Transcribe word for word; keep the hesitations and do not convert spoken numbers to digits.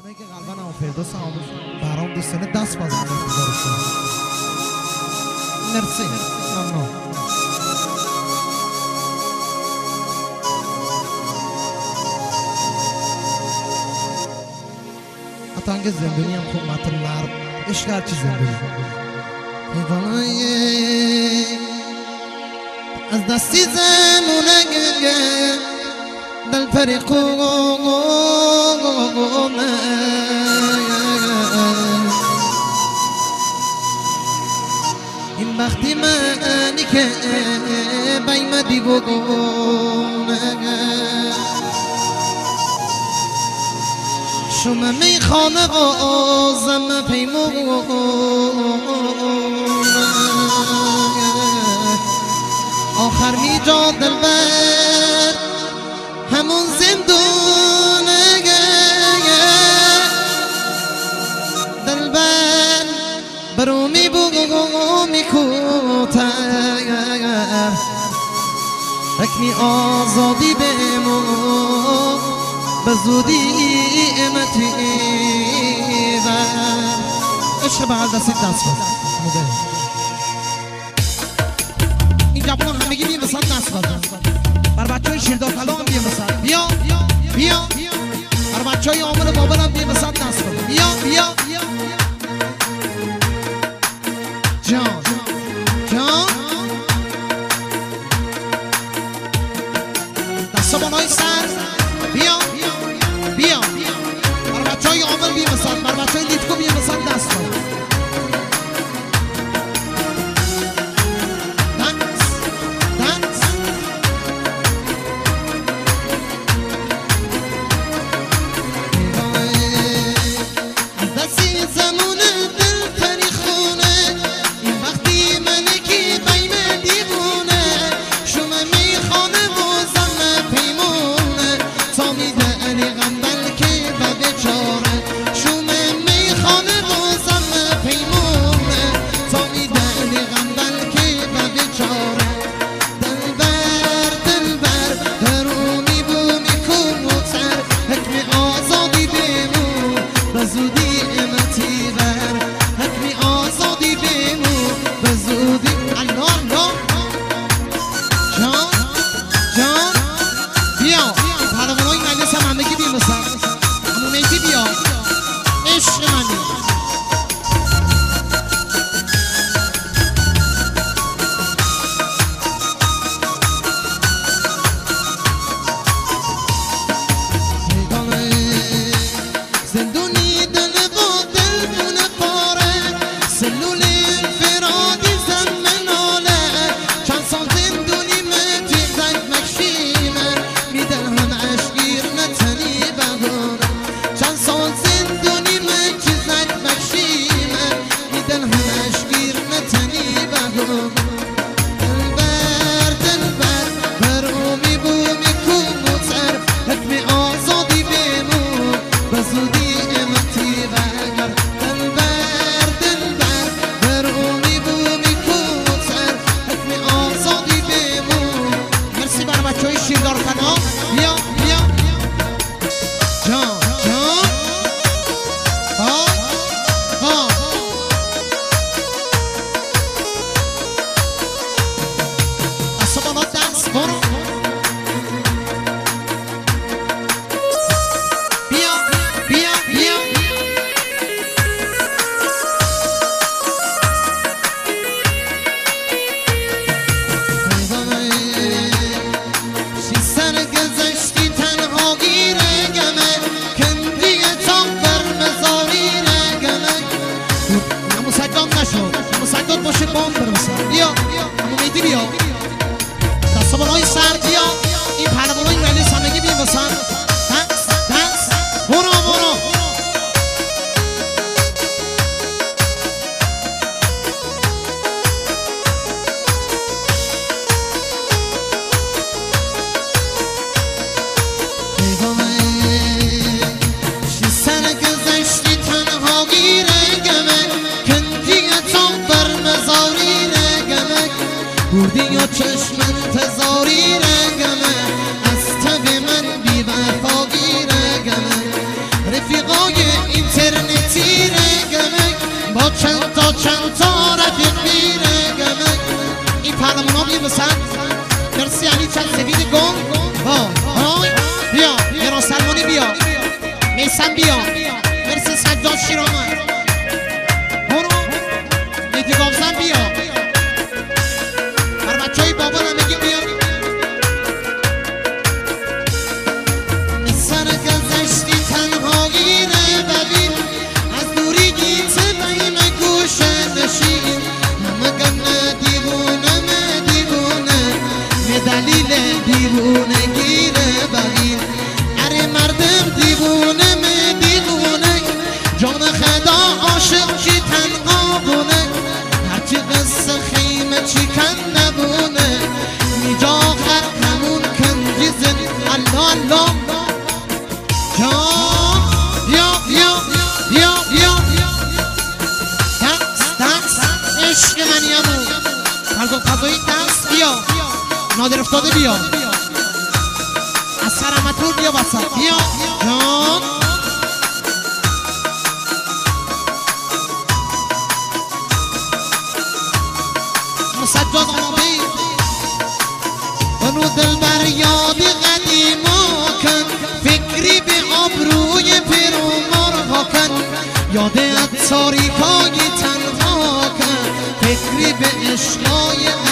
که قلبا هم فردوس هم برام دوستانه دست بازم انتظار شد. مرسی ممنون. اتانگ زندگی هم خوب مطلع عشق هرچی زندگی از دستی زمونه دل فریقونه این بختی منی که بیمدی بگونه شما میخانه بازم پیمونه آخر می جا دلبر همون زندونه دلبر برو می بگو می کوتر اکنی آزادی بمون بزودی امتی بر عشق بغل دستی دست بزن اینجا بنا همگی بیم بسن دست بزن بر بچه های شیردار کلا هم بیم بسن بیا بیا بر بچه های عامل بابل هم بیم بسن دست بزن بیا بیا جان جان دست بالای سر بیا بیا بر بچه های عامل بیم بسن بر بچه های لیتکو بیم بسن دست بزن گذشتی هیکل سفید گم های بیا ایران سلمانی بیا میسم بیا مرسی سجاد شیرامن برو میتی گافزن بیا بر بچه های بابا همگی بیا سر گذشتی تنهایی نببین از دوری گیت بیم گوشه نشین مگم نه دیوونه نه دیوونه به دلیل دیوونه گیره ببین اره مردم دیوونه می دیوونه جان خدا عاشق چی تنها بونه هرچی قصه خیمه چی کن نبونه میجا آخر همون کن جیزن الله الله یا یا یا یا دست دست عشق من یمو فرزاد فضایی دست بیا نادر افتاده بیا از سرمتون بیا بسد بیا جان مسجد آمابی بنو دل بر یاد قدیما کن فکری به آبروی پیرومار ها کن یاد اتاریکای تنها کن فکری به عشقای